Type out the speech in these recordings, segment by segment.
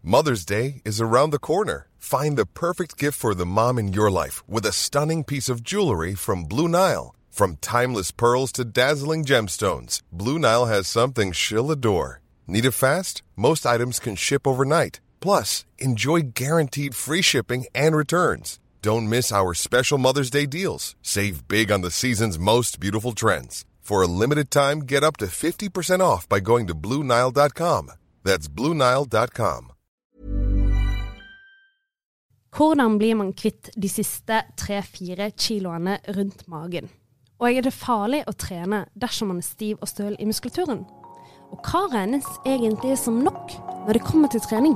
Mother's Day is around the corner. Find the perfect gift for the mom in your life with a stunning piece of jewelry from Blue Nile. From timeless pearls to dazzling gemstones, Blue Nile has something she'll adore. Need it fast? Most items can ship overnight. Plus, enjoy guaranteed free shipping and returns. Don't miss our special Mother's Day deals. Save big on the season's most beautiful trends. For a limited time, get up to 50% off by going to BlueNile.com. That's BlueNile.com. Hvordan blir man kvitt de siste 3-4 kiloene rundt magen? Og er det farlig å trene dersom man er stiv og støl i muskulaturen? Og hva regnes egentlig som nok når det kommer til trening?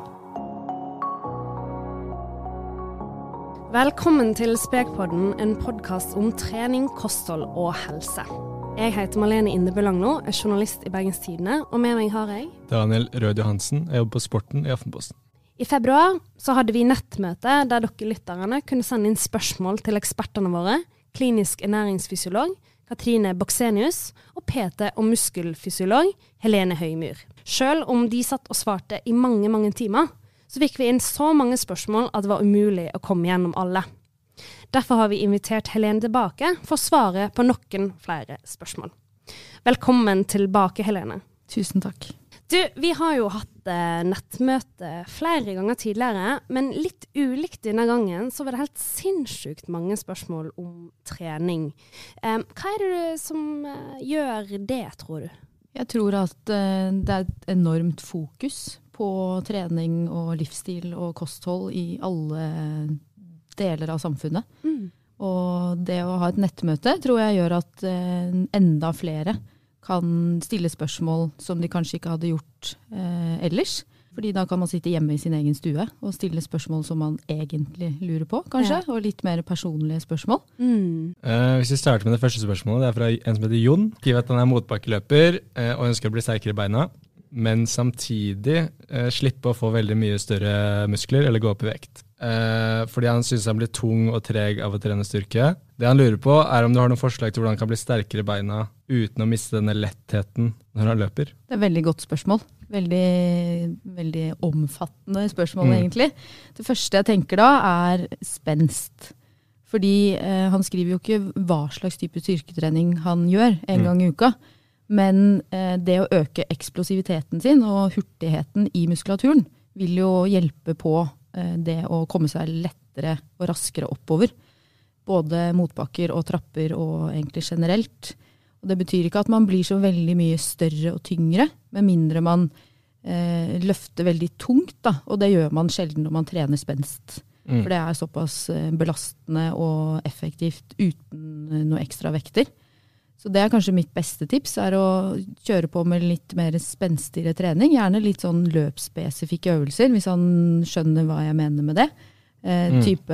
Velkommen til Spekpodden, en podcast om trening, kosthold og helse. Jeg heter Malene Indebø Langlo, er journalist i Bergens Tidende, og med meg har jeg Daniel Rød Johansen, jeg jobber på Sporten i Aftenposten. I februar så hadde vi nettmøte der dere lytterne kunne sende inn spørsmål til ekspertene våre, klinisk ernæringsfysiolog Katrine Boksenius og PT og muskelfysiolog Helene Høymyr. Selv om de satt og svarte i mange timer, så fikk vi inn så mange spørsmål at det var umulig å komme gjennom alle. Derfor har vi invitert Helene tilbake for å svare på noen flere spørsmål. Velkommen tilbake, Helene. Tusen takk. Du, vi har jo hatt nettmøte flere ganger tidligere, men litt ulikt denne gangen så var det helt sinnssykt mange spørsmål om trening. Hva er det som gjør det, tror du? Jeg tror at det er et enormt fokus på trening og livsstil og kosthold i alle deler av samfunnet. Og det å ha et nettmøte tror jeg gjør at enda flere kan stille spørsmål som de kanskje ikke hadde gjort ellers. Fordi da kan man sitte hjemme i sin egen stue og stille spørsmål som man egentlig lurer på, kanskje, og litt mer personlige spørsmål. Hvis vi starter med det første spørsmålet, det er fra en som heter Jon. Skriver at han er motbakkeløper og ønsker å bli sterkere i beina, men samtidig slippe å få veldig mye større muskler eller gå opp i vekt. Fordi han synes han blir tung og treg av å trene styrke. Det han lurer på er om du har noen forslag til hvordan han kan bli sterkere i beina uten å miste denne lettheten når han løper. Det er et veldig godt spørsmål. Veldig omfattende spørsmål egentlig. Det første jeg tenker da er spenst. Fordi han skriver jo ikke hva slags type styrketrening han gjør en gang i uka. Men det å øke eksplosiviteten sin og hurtigheten i muskulaturen vil jo hjelpe på det å komme seg lettere og raskere oppover. Både motbakker og trapper og egentlig generelt. Og det betyr ikke at man blir så veldig mye større og tyngre, med mindre man løfter veldig tungt, da. Og det gjør man sjelden når man trener spenst. For det er såpass belastende og effektivt uten noe ekstra vekter. Så det er kanskje mitt beste tips, er å kjøre på med litt mer spenstigere trening. Gjerne litt sånn løpsspesifikke øvelser, hvis han skjønner hva jeg mener med det. Type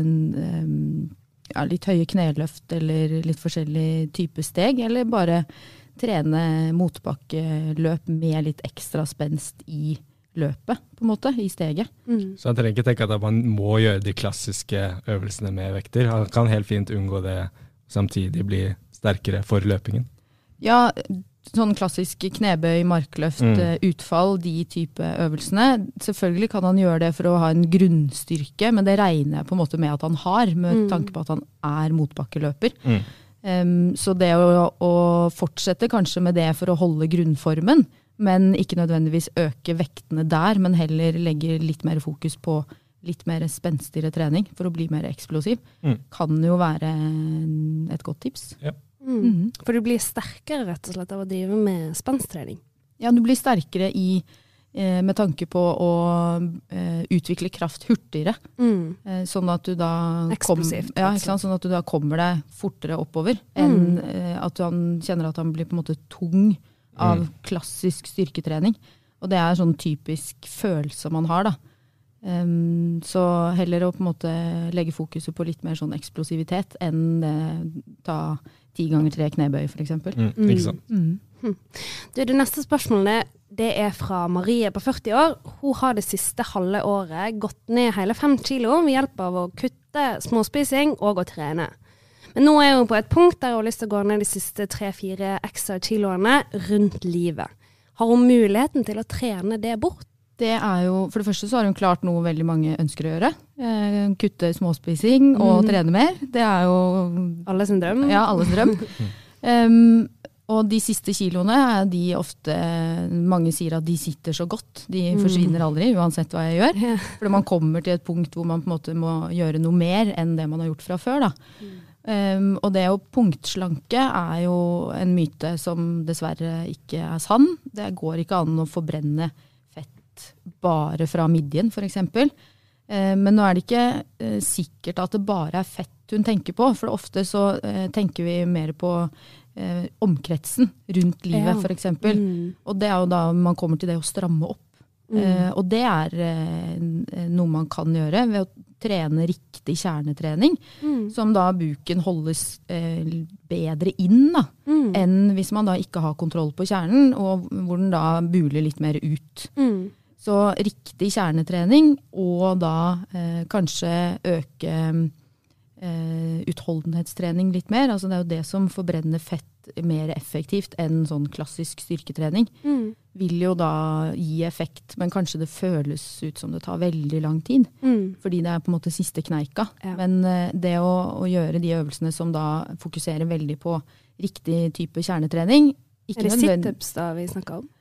litt høye kneløft, eller litt forskjellig type steg, eller bare trene motbakkeløp med litt ekstra spenst i løpet, på en måte, i steget. Så han trenger ikke tenke at man må gjøre de klassiske øvelsene med vekter. Han kan helt fint unngå det, samtidig bli sterkere for løpingen? Ja, sånn klassisk knebøy, markløft, utfall, de type øvelsene. Selvfølgelig kan han gjøre det for å ha en grunnstyrke, men det regner jeg på en måte med at han har, med tanke på at han er motbakkeløper. Så det å fortsette kanskje med det for å holde grunnformen, men ikke nødvendigvis øke vektene der, men heller legge litt mer fokus på litt mer spenstigere trening for å bli mer eksplosiv, kan jo være et godt tips. Ja. For du blir sterkere rett og slett av å drive med spenstrening. Ja, du blir sterkere med tanke på å utvikle kraft hurtigere. Sånn at du da eksplosivt. Sånn at du da kommer deg fortere oppover, enn at han kjenner at han blir på en måte tung av klassisk styrketrening. Og det er sånn typisk følelse man har da. Så heller å på en måte legge fokuset på litt mer sånn eksplosivitet enn ta 10 ganger 3 knebøy for eksempel. Ikke sant? Du, det neste spørsmålet det er fra Marie på 40 år. Hun har det siste halve året gått ned hele 5 kilo ved hjelp av å kutte småspising og å trene. Men nå er hun på et punkt der hun har lyst til å gå ned de siste 3-4 ekstra kiloene rundt livet. Har hun muligheten til å trene det bort? Det jo, for det første så har hun klart noe veldig mange ønsker å gjøre. Kutte småspising og trene mer. Det jo Alles drøm. Ja, alles drøm. Og de siste kiloene de ofte, mange sier at de sitter så godt. De forsvinner aldri, uansett hva jeg gjør. Fordi man kommer til et punkt hvor man på en måte må gjøre noe mer enn det man har gjort fra før. Da. Og det å punktslanke jo en myte som dessverre ikke sann. Det går ikke an å forbrenne fett bare fra midjen, for eksempel. Men nå det ikke sikkert at det bare fett hun tenker på, for ofte så tenker vi mer på omkretsen rundt livet, for eksempel. Og det jo da man kommer til det å stramme opp. Og det noe man kan gjøre ved å trene riktig kjernetrening, som da buken holdes bedre inn da, enn hvis man da ikke har kontroll på kjernen, og hvor den da buler litt mer ut. Så riktig kjernetrening, og da kanskje øke utholdenhetstrening litt mer. Altså det jo det som forbrenner fett mer effektivt enn sånn klassisk styrketrening. Vil jo da gi effekt, men kanskje det føles ut som det tar veldig lang tid. Fordi det på en måte siste kneika. Ja. Men det å gjøre de øvelsene som da fokuserer veldig på riktig type kjernetrening. Det sit-ups da vi snakket om?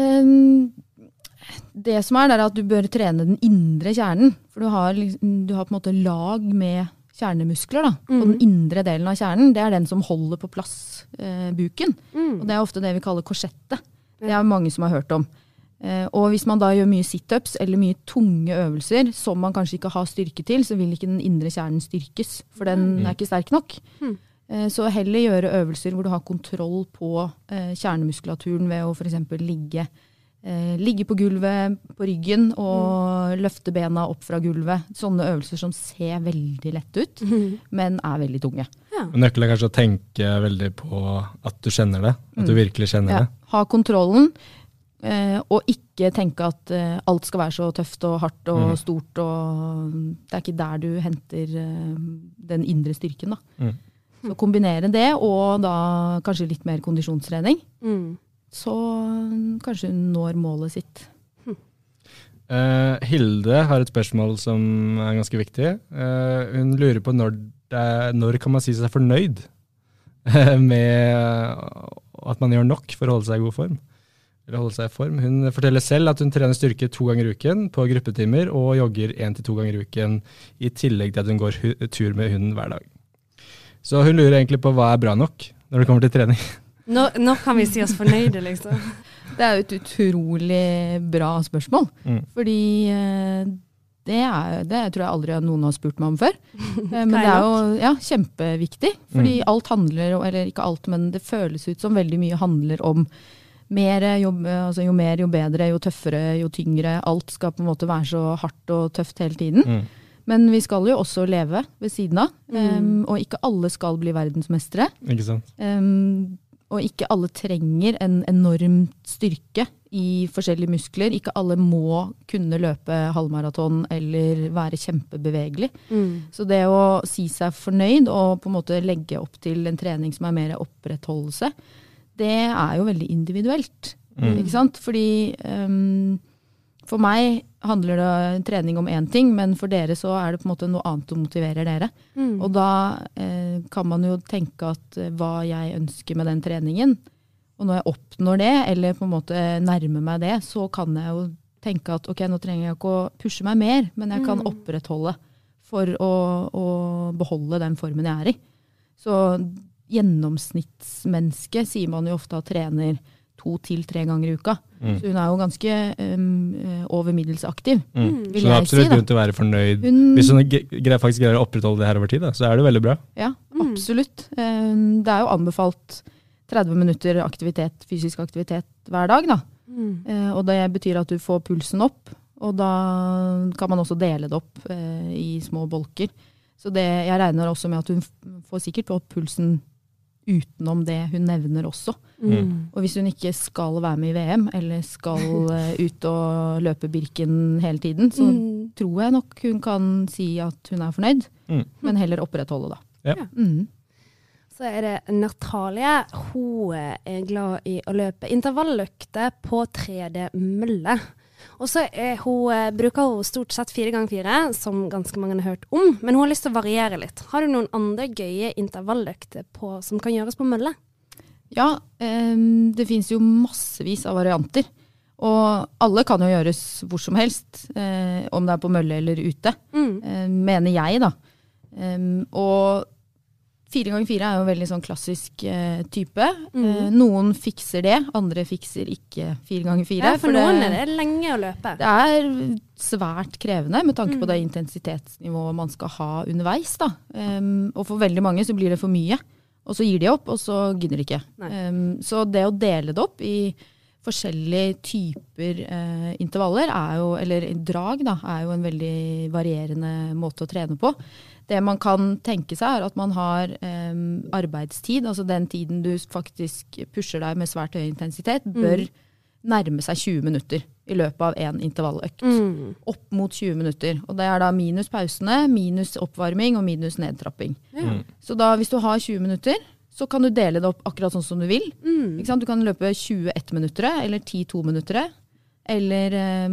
Det som at du bør trene den indre kjernen. For du har på en måte lag med kjernemuskler da. Og den indre delen av kjernen, det den som holder på plass buken. Og det ofte det vi kaller korsettet. Det mange som har hørt om. Og hvis man da gjør mye sit-ups eller mye tunge øvelser, som man kanskje ikke har styrke til, så vil ikke den indre kjernen styrkes, for den ikke sterk nok. Så heller gjøre øvelser hvor du har kontroll på kjernemuskulaturen ved å for eksempel ligge på gulvet, på ryggen, og løfte bena opp fra gulvet. Sånne øvelser som ser veldig lett ut, men veldig tunge. Ja. Nøkkelen kanskje å tenke veldig på at du kjenner det, at du virkelig kjenner det. Ha kontrollen, og ikke tenke at alt skal være så tøft og hardt og stort, og det ikke der du henter den indre styrken. Da. Så kombinere det, og da kanskje litt mer kondisjonstrening. Så kanskje hun når målet sitt. Hilde har et spørsmål som ganske viktig. Hun lurer på når kan man si seg fornøyd med at man gjør nok for å holde seg i god form. Eller holde seg i form. Hun forteller selv at hun trener styrke 2 ganger i uken på gruppetimer og jogger 1 til 2 ganger i uken, i tillegg til at hun går tur med hunden hver dag. Så hun lurer egentlig på hva bra nok når det kommer til trening. Nå kan vi si oss fornøyde, liksom. Det jo et utrolig bra spørsmål. Fordi det tror jeg aldri noen har spurt meg om før. Men det jo kjempeviktig. Fordi alt handler, eller ikke alt, men det føles ut som veldig mye handler om mer jobb, altså jo mer, jo bedre, jo tøffere, jo tyngre. Alt skal på en måte være så hardt og tøft hele tiden. Men vi skal jo også leve ved siden av. Og ikke alle skal bli verdensmestere. Ikke sant? Og ikke alle trenger en enorm styrke i forskjellige muskler. Ikke alle må kunne løpe halvmaraton eller være kjempebevegelig. Så det å si seg fornøyd og på en måte legge opp til en trening som mer opprettholdelse, det jo veldig individuelt. Ikke sant? Fordi for meg handler det trening om en ting, men for dere så det på en måte noe annet som motiverer dere. Og da kan man jo tenke at hva jeg ønsker med den treningen, og når jeg oppnår det, eller på en måte nærmer meg det, så kan jeg jo tenke at ok, nå trenger jeg ikke å pushe meg mer, men jeg kan opprettholde for å beholde den formen jeg i. Så gjennomsnittsmenneske sier man jo ofte at trener 2 til 3 ganger i uka. Så hun jo ganske over middels aktiv. Så det absolutt grunn til å være fornøyd. Hvis hun faktisk greier å opprettholde det her over tid, da, så det veldig bra. Ja, absolutt. Det jo anbefalt 30 minutter fysisk aktivitet hver dag. Da. Og det betyr at du får pulsen opp, og da kan man også dele det opp i små bolker. Så jeg regner også med at hun får sikkert opp pulsen utenom det hun nevner også. Og hvis hun ikke skal være med i VM, eller skal ut og løpe Birken hele tiden, så tror jeg nok hun kan si at hun fornøyd, men heller opprettholde da. Ja. Så det Natalie, hun glad i å løpe intervalløkter på 3D mølle. Og så bruker hun stort sett 4x4, som ganske mange har hørt om, men hun har lyst til å variere litt. Har du noen andre gøye intervalløkter som kan gjøres på mølle? Ja, det finnes jo massevis av varianter. Og alle kan jo gjøres hvor som helst, om det på mølle eller ute, mener jeg da. Og 4x4 jo en veldig sånn klassisk type. Noen fikser det, andre fikser ikke 4x4. Ja, for noen det lenge å løpe. Det svært krevende med tanke på det intensitetsnivået man skal ha underveis. Da. Og for veldig mange så blir det for mye, og så gir de opp, og så gidder de ikke. Så det å dele det opp i forskjellige typer intervaller eller drag da, jo en veldig varierende måte å trene på. Det man kan tenke seg at man har arbeidstid, altså den tiden du faktisk pusher deg med svært høy intensitet, bør nærme seg 20 minutter i løpet av en intervalløkt. Opp mot 20 minutter. Og det da minus pausene, minus oppvarming og minus nedtrapping. Så da hvis du har 20 minutter, så kan du dele det opp akkurat sånn som du vil. Ikke sant? Du kan løpe 21 minutter, eller 10-2 minutter, eller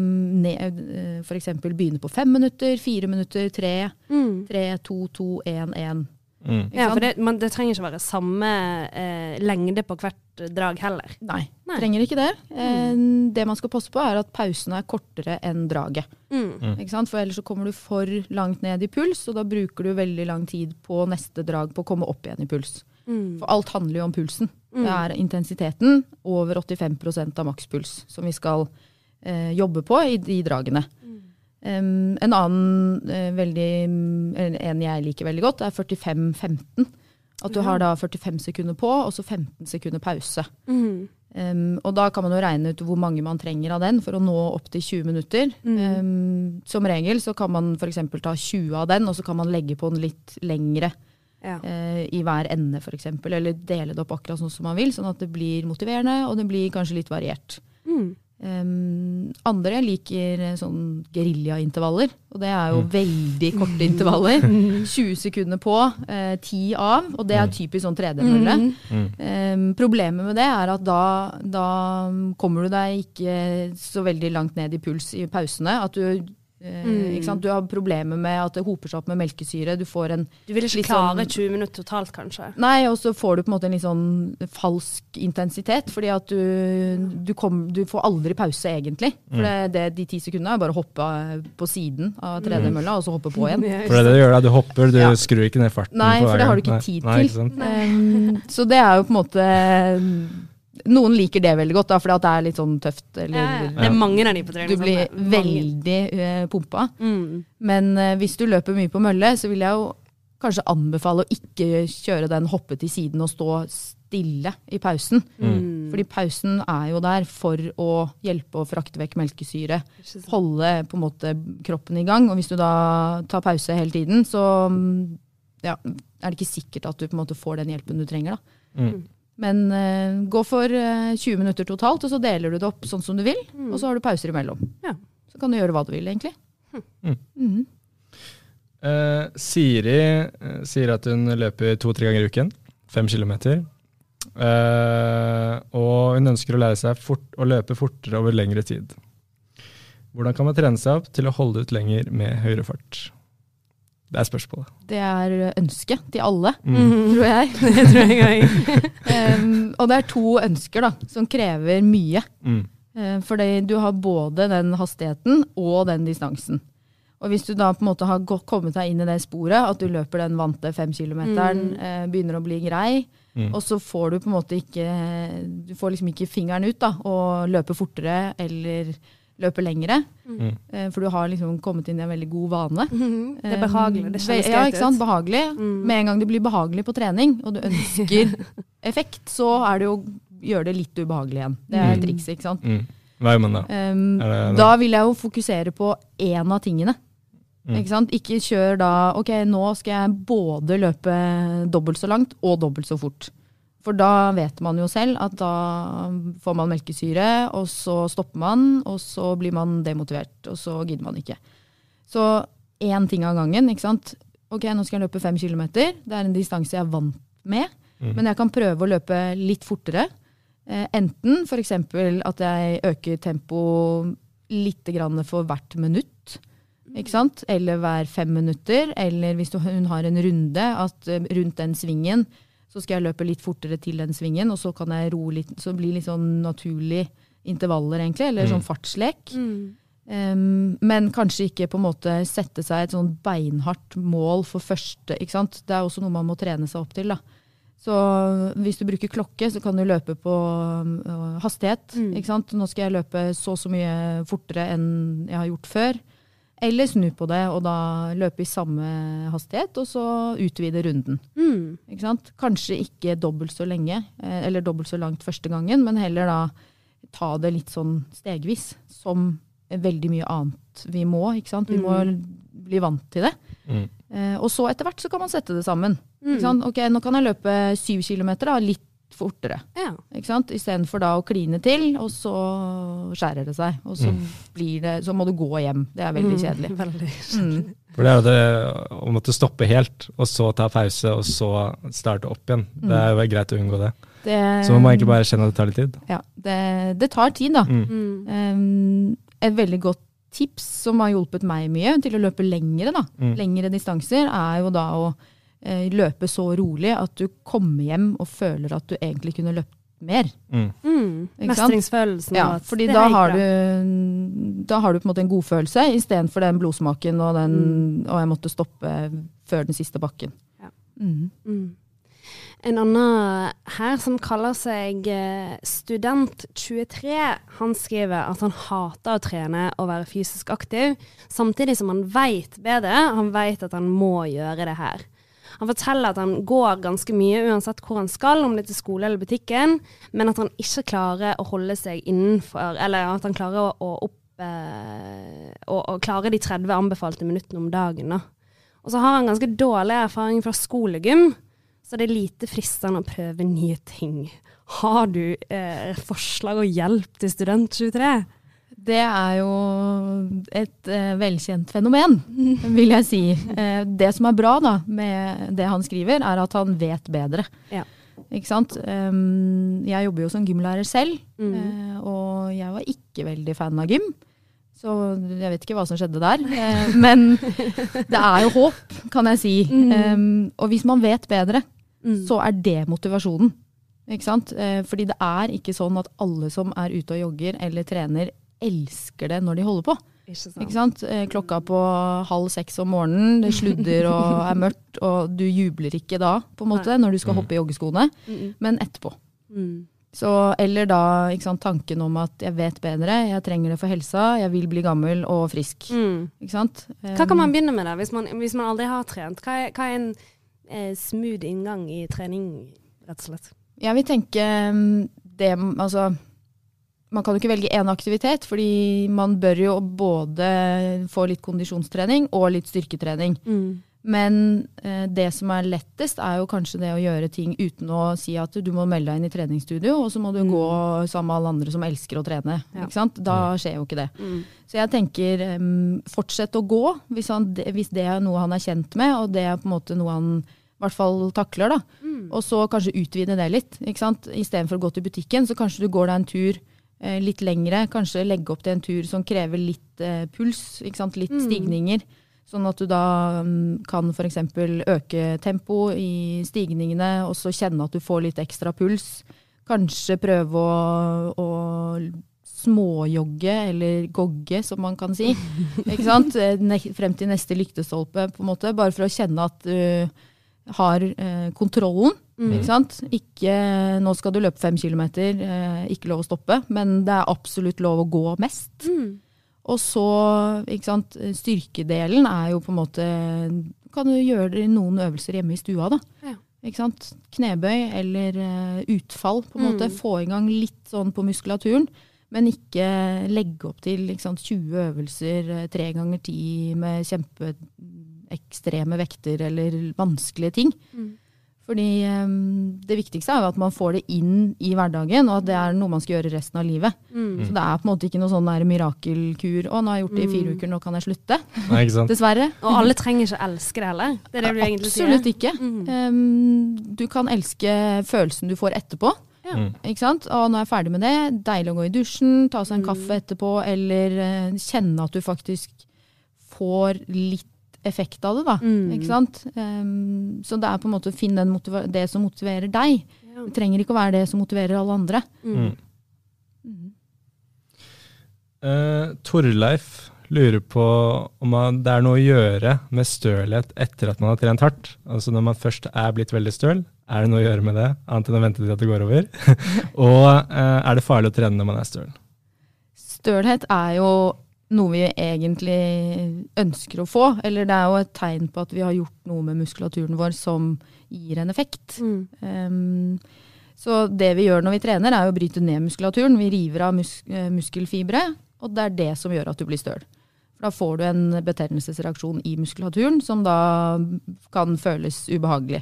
for eksempel begynne på 5 minutter, 4 minutter, 3, 2, 2, 1, 1. Ja, for det trenger ikke være samme lengde på hvert drag heller. Nei, trenger ikke det. Det man skal passe på at pausen kortere enn draget. Ikke sant? For ellers så kommer du for langt ned i puls, og da bruker du veldig lang tid på neste drag på å komme opp igjen i puls. For alt handler jo om pulsen. Det intensiteten over 85% av makspuls som vi skal jobbe på i de dragene. En annen en jeg liker veldig godt 45-15. At du har da 45 sekunder på, og så 15 sekunder pause. Og da kan man jo regne ut hvor mange man trenger av den for å nå opp til 20 minutter. Som regel så kan man for eksempel ta 20 av den, og så kan man legge på den litt lengre i hver ende for eksempel, eller dele det opp akkurat sånn som man vil, sånn at det blir motiverende, og det blir kanskje litt variert. Andre liker sånn guerilla-intervaller, og det jo veldig korte intervaller. 20 sekunder på, 10 av, og det typisk sånn 3D-mølle. Problemet med det at da kommer du deg ikke så veldig langt ned i puls i pausene, at du ikke sant? Du har problemer med at det hoper seg opp med melkesyre. Du vil ikke klare 20 minutter totalt, kanskje? Nei, og så får du på en måte en litt sånn falsk intensitet, fordi at du får aldri pause egentlig. For de 10 sekundene bare å hoppe på siden av 3D-mølla, og så hoppe på igjen. For det du gjør du hopper, du skrur ikke ned farten. Nei, for det har du ikke tid til. Så det jo på en måte... Noen liker det veldig godt, da, fordi at det litt sånn tøft. Eller, det mange av de på trening. Du blir veldig pumpa. Men hvis du løper mye på mølle, så vil jeg jo kanskje anbefale å ikke kjøre den hoppe til siden og stå stille i pausen. Fordi pausen jo der for å hjelpe å frakte vekk melkesyre. Holde på en måte kroppen i gang. Og hvis du da tar pause hele tiden, så det ikke sikkert at du på en måte får den hjelpen du trenger da. Men gå for 20 minutter totalt, og så deler du det opp sånn som du vil, og så har du pauser imellom. Så kan du gjøre hva du vil, egentlig. Siri sier at hun løper 2-3 ganger i uken, 5 kilometer. Og hun ønsker å lære seg å løpe fortere over lengre tid. Hvordan kan man trene seg opp til å holde ut lenger med høyere fart? Det spørsmålet. Det ønske til alle, tror jeg. Det tror jeg. Og det 2 ønsker da, som krever mye. Fordi du har både den hastigheten og den distansen. Og hvis du da på en måte har kommet deg inn i det sporet, at du løper den vante 5 kilometeren, begynner å bli grei, og så får du på en måte du får liksom ikke fingeren ut da, og løpe fortere eller løpe lengre, for du har liksom kommet inn i en veldig god vane. Det behagelig, det kjennes greit ut. Ja, ikke sant, behagelig. Med en gang det blir behagelig på trening, og du ønsker effekt, så det jo gjør det litt ubehagelig igjen. Det et triks, ikke sant? Hva gjør man da? Da vil jeg jo fokusere på en av tingene. Ikke sant? Ikke kjør da, ok, nå skal jeg både løpe dobbelt så langt og dobbelt så fort. For da vet man jo selv at da får man melkesyre, og så stopper man, og så blir man demotivert, og så gidder man ikke. Så en ting av gangen, ikke sant? Ok, nå skal jeg løpe 5 kilometer. Det en distanse jeg vant med, men jeg kan prøve å løpe litt fortere. Enten for eksempel at jeg øker tempo litt grann for hvert minutt, ikke sant? Eller hver 5 minutter, eller hvis hun har en runde, at rundt den svingen, så skal jeg løpe litt fortere til den svingen, og så kan jeg roe litt, så blir litt sånn naturlig intervaller egentlig, eller sånn fartslek. Men kanskje ikke på en måte sette seg et sånn beinhardt mål for første, ikke sant? Det også noe man må trene seg opp til da. Så hvis du bruker klokke, så kan du løpe på hastighet, ikke sant? Nå skal jeg løpe så mye fortere enn jeg har gjort før. Eller snu på det, og da løpe i samme hastighet, og så utvide runden. Ikke sant? Kanskje ikke dobbelt så lenge, eller dobbelt så langt første gangen, men heller da ta det litt sånn stegvis, som veldig mye annet vi må, ikke sant? Vi må bli vant til det. Og så etter hvert så kan man sette det sammen. Ikke sant? Ok, nå kan jeg løpe 7 kilometer da, litt fortere. Ja. Ikke sant? I stedet for da å kline til, og så skjærer det seg. Og så blir det, så må du gå hjem. Det er veldig kjedelig. Veldig kjedelig. For det jo det å måtte stoppe helt, og så ta pause, og så starte opp igjen. Det jo greit å unngå det. Så man må egentlig bare kjenne at det tar litt tid. Ja, det tar tid da. Et veldig godt tips som har hjulpet meg mye til å løpe lengre da. Lengre distanser jo da å løpe så rolig at du kommer hjem og føler at du egentlig kunne løpt mer. Mestringsfølelsen. Ja, fordi da har du på en måte en god følelse i stedet for den blodsmaken og jeg måtte stoppe før den siste bakken. Ja. En annen her som kaller seg Student 23, han skriver at han hater å trene og være fysisk aktiv, samtidig som han vet bedre, han vet at han må gjøre det her. Han forteller at han går ganske mye uansett hvor han skal, om det til skole eller butikken, men at han ikke klarer å holde seg innenfor, eller at han klarer å klare de 30 anbefalte minuttene om dagen. Da. Og så har han ganske dårlig erfaring fra skolegym, så det lite fristende å prøve nye ting. Har du forslag og hjelp til Student 23? Det jo et velkjent fenomen, vil jeg si. Det som bra da, med det han skriver, at han vet bedre. Ja. Ikke sant? Jeg jobber jo som gymlærer selv, og jeg var ikke veldig fan av gym. Så jeg vet ikke hva som skjedde der. Men det jo håp, kan jeg si. Og hvis man vet bedre, så det motivasjonen. Ikke sant? Fordi det ikke sånn at alle som ute og jogger eller trener elsker det når de holder på. Ikke sant? Klokka på 5:30 om morgenen, det sludder og mørkt, og du jubler ikke da, på en måte, når du skal hoppe i joggeskoene, men etterpå. Så, eller da, ikke sant, tanken om at jeg vet bedre, jeg trenger det for helsa, jeg vil bli gammel og frisk. Ikke sant? Hva kan man begynne med da, hvis man aldri har trent? Hva en smooth inngang i trening, rett og slett? Jeg vil tenke det, altså, man kan jo ikke velge en aktivitet, fordi man bør jo både få litt kondisjonstrening og litt styrketrening. Men det som lettest jo kanskje det å gjøre ting uten å si at du må melde deg inn i treningsstudio, og så må du gå sammen med alle andre som elsker å trene. Ja. Ikke sant? Da skjer jo ikke det. Så jeg tenker, fortsett å gå, hvis det noe han kjent med, og det på en måte noe han i hvert fall takler da. Og så kanskje utvide det litt. Ikke sant? I stedet for å gå til butikken, så kanskje du går deg en tur litt lengre, kanskje legge opp til en tur som krever litt puls, ikke sant? Litt stigninger, sånn at du da kan for eksempel øke tempo i stigningene, og så kjenne at du får litt ekstra puls. Kanskje prøve å småjogge, eller gogge, som man kan si. Ikke sant? Frem til neste lyktestolpe, på en måte, bare for å kjenne at du har kontrollen. Ikke sant? Ikke, nå skal du løpe 5 kilometer, ikke lov å stoppe, men det absolutt lov å gå mest. Og så, ikke sant, styrkedelen jo på en måte, kan du gjøre noen øvelser hjemme i stua da. Ja. Ikke sant? Knebøy eller utfall, på en måte, få i gang litt sånn på muskulaturen, men ikke legge opp til ikke sant, 20 øvelser 3 ganger 10 med kjempeekstreme vekter eller vanskelige ting. Fordi det viktigste jo at man får det inn i hverdagen, og at det noe man skal gjøre resten av livet. Så det på en måte ikke noe sånn der mirakelkur, nå har jeg gjort det i 4 uker, nå kan jeg slutte. Nei, ikke sant? Dessverre. Og alle trenger ikke elske det heller. Det det du egentlig sier. Absolutt ikke. Du kan elske følelsen du får etterpå, Ja. Ikke sant? Og når jeg er ferdig med det, deilig å gå i dusjen, ta seg en kaffe etterpå, eller kjenne at du faktisk får litt effekt av det da, ikke sant? Så det på en måte å finne det som motiverer deg. Det trenger ikke å være det som motiverer alle andre. Torleif lurer på om det noe å gjøre med stølhet etter at man har trent hardt. Altså når man først blitt veldig støl, det noe å gjøre med det, annet enn å vente til at det går over? Og det farlig å trene når man støl? Stølhet jo noe vi egentlig ønsker å få, eller det jo et tegn på at vi har gjort noe med muskulaturen vår som gir en effekt. Så det vi gjør når vi trener å bryte ned muskulaturen. Vi river av muskelfibre, og det det som gjør at du blir støl. For da får du en betennelsesreaksjon i muskulaturen som da kan føles ubehagelig.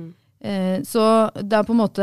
Så det på en måte,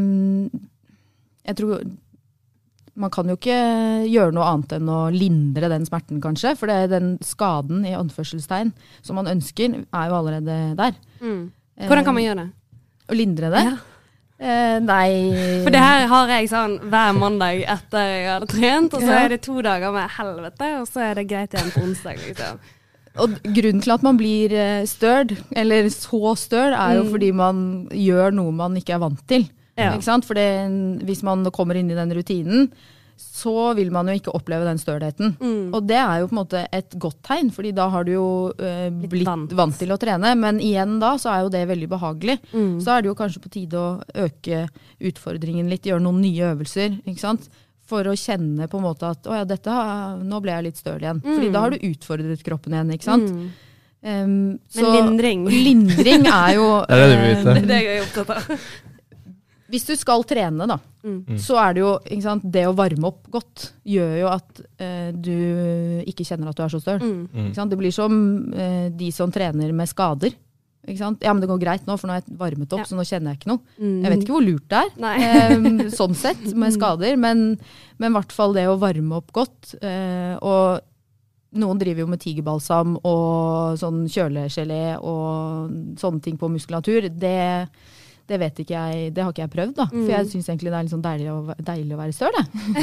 jeg tror, man kan jo ikke gjøre noe annet enn å lindre den smerten kanskje, for den skaden i anførselstegn som man ønsker jo allerede der. Hvordan kan man gjøre det? Å lindre det? Ja. Nei. For det her har jeg sånn hver mandag etter jeg hadde trent, og så det 2 dager med helvete, og så det greit igjen på onsdag, liksom. Og grunnen til at man blir støl, eller så støl, jo fordi man gjør noe man ikke vant til. Ikke sant? For hvis man kommer inn i den rutinen, så vil man jo ikke oppleve den stølheten. Og det jo på en måte et godt tegn, fordi da har du jo blitt vant til å trene, men igjen da så jo det veldig behagelig. Så det jo kanskje på tide å øke utfordringen litt, gjøre noen nye øvelser, ikke sant? For å kjenne på en måte at nå ble jeg litt støl igjen. Fordi da har du utfordret kroppen igjen, ikke sant? Men lindring. Lindring jo... det det du vil vite. Det jeg opptatt av. Hvis du skal trene da, så det jo, ikke sant, det å varme opp godt gjør jo at du ikke kjenner at du så støl. Ikke sant? Det blir som de som trener med skader. Ikke sant? Ja, men det går greit nå, for nå jeg varmet opp, så nå kjenner jeg ikke noe. Jeg vet ikke hvor lurt det sånn sett med skader, men i hvert fall det å varme opp godt. Og noen driver jo med tigerbalsam og sånn kjølegelé og sånne ting på muskulatur. Det vet ikke jeg, det har ikke jeg prøvd da, for jeg synes egentlig det litt sånn deilig å være støl,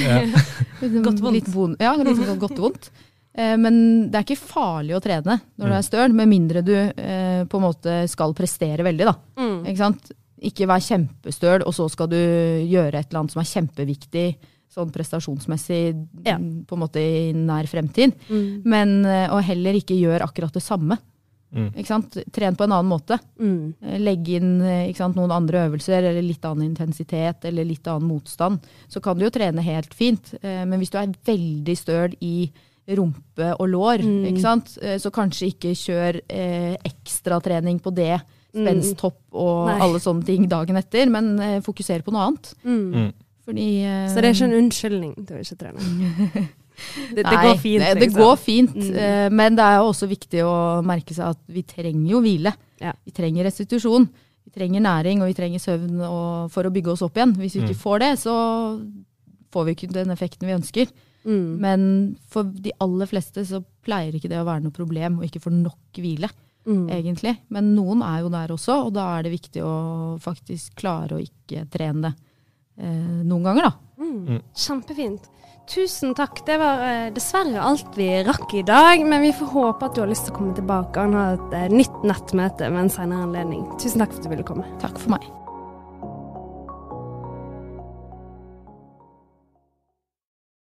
Godt vondt. Ja, litt sånn godt vondt. Men det ikke farlig å trene når du støl, med mindre du på en måte skal prestere veldig da. Ikke sant? Ikke være kjempestøl, og så skal du gjøre et eller annet som kjempeviktig, sånn prestasjonsmessig på en måte i nær fremtid. Men og heller ikke gjøre akkurat det samme. Ikke sant? Tren på en annen måte. Legg inn ikke sant, noen andre øvelser, eller litt annen intensitet, eller litt annen motstand. Så kan du jo trene helt fint. Men hvis du veldig støl i rumpe og lår, ikke sant? Så kanskje ikke kjør ekstra trening på det, spensttopp og alle sånne ting dagen etter, men fokuser på noe annet. Fordi, så det ikke en unnskyldning til å ikke trene? Det går fint. Det går fint, men det jo også viktig å merke seg at vi trenger jo hvile. Vi trenger restitusjon, vi trenger næring, og vi trenger søvn for å bygge oss opp igjen. Hvis vi ikke får det, så får vi ikke den effekten vi ønsker. Men for de aller fleste så pleier ikke det å være noe problem, og ikke få nok hvile, egentlig. Men noen jo der også, og da det viktig å faktisk klare å ikke trene det noen ganger da. Kjempefint. Tusen takk. Det var dessverre alt vi rakk i dag, men vi får håpe at du har lyst til å komme tilbake og ha et nytt nettmøte ved en senere anledning. Tusen takk for at du ville komme. Takk for meg.